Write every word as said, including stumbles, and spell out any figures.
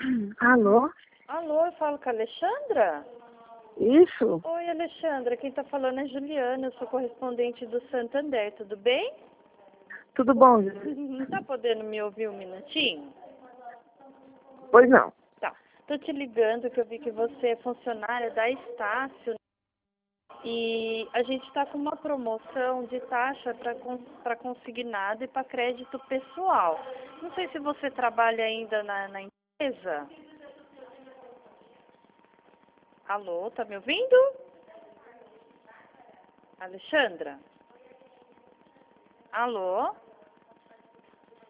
Alô? Alô, eu falo com a Alexandra? Isso? Oi, Alexandra, quem tá falando é Juliana, eu sou correspondente do Santander, tudo bem? Tudo bom? Não tá podendo me ouvir um minutinho? Pois não. Tá, tô te ligando que eu vi que você é funcionária da Estácio e a gente tá com uma promoção de taxa para consignado e para crédito pessoal. Não sei se você trabalha ainda na, na empresa. Alô, tá me ouvindo? Alexandra? Alô?